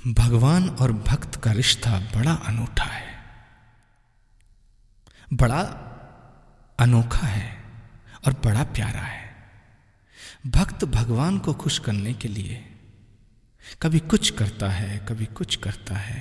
भगवान और भक्त का रिश्ता बड़ा अनूठा है, बड़ा अनोखा है और बड़ा प्यारा है। भक्त भगवान को खुश करने के लिए कभी कुछ करता है, कभी कुछ करता है,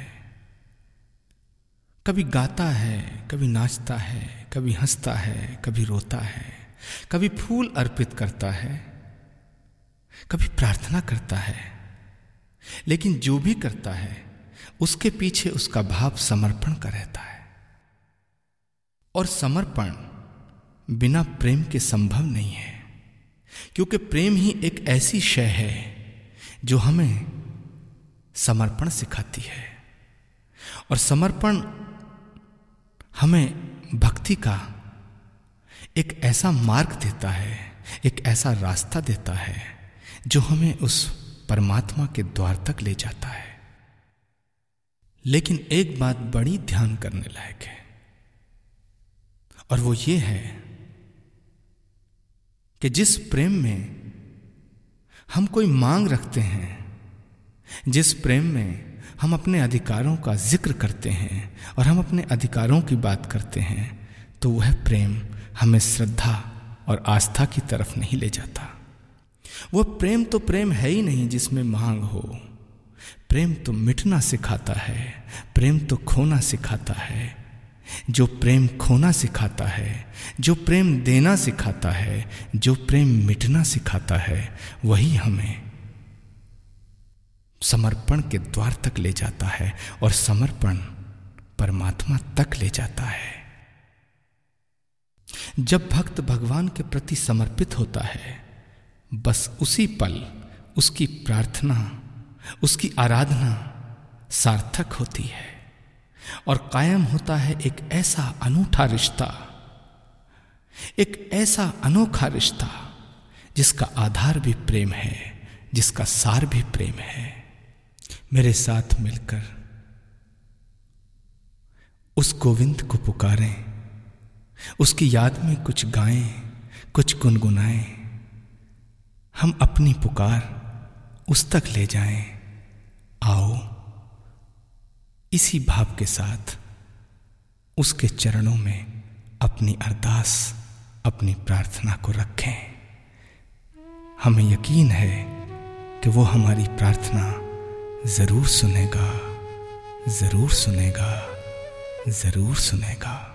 कभी गाता है, कभी नाचता है, कभी हंसता है, कभी रोता है, कभी फूल अर्पित करता है, कभी प्रार्थना करता है। लेकिन जो भी करता है उसके पीछे उसका भाव समर्पण का रहता है। और समर्पण बिना प्रेम के संभव नहीं है, क्योंकि प्रेम ही एक ऐसी शय है जो हमें समर्पण सिखाती है। और समर्पण हमें भक्ति का एक ऐसा मार्ग देता है, एक ऐसा रास्ता देता है जो हमें उस परमात्मा के द्वार तक ले जाता है। लेकिन एक बात बड़ी ध्यान करने लायक है, और वो ये है कि जिस प्रेम में हम कोई मांग रखते हैं, जिस प्रेम में हम अपने अधिकारों का जिक्र करते हैं और हम अपने अधिकारों की बात करते हैं, तो वह प्रेम हमें श्रद्धा और आस्था की तरफ नहीं ले जाता। वह प्रेम तो प्रेम है ही नहीं जिसमें मांग हो। प्रेम तो मिटना सिखाता है, प्रेम तो खोना सिखाता है। जो प्रेम खोना सिखाता है, जो प्रेम देना सिखाता है, जो प्रेम मिटना सिखाता है, वही हमें समर्पण के द्वार तक ले जाता है और समर्पण परमात्मा तक ले जाता है। जब भक्त भगवान के प्रति समर्पित होता है, बस उसी पल उसकी प्रार्थना, उसकी आराधना सार्थक होती है और कायम होता है एक ऐसा अनूठा रिश्ता, एक ऐसा अनोखा रिश्ता जिसका आधार भी प्रेम है, जिसका सार भी प्रेम है। मेरे साथ मिलकर उस गोविंद को पुकारें, उसकी याद में कुछ गाएं, कुछ गुनगुनाएं। हम अपनी पुकार उस तक ले जाएं। आओ इसी भाव के साथ उसके चरणों में अपनी अरदास, अपनी प्रार्थना को रखें। हमें यकीन है कि वो हमारी प्रार्थना जरूर सुनेगा, जरूर सुनेगा, जरूर सुनेगा।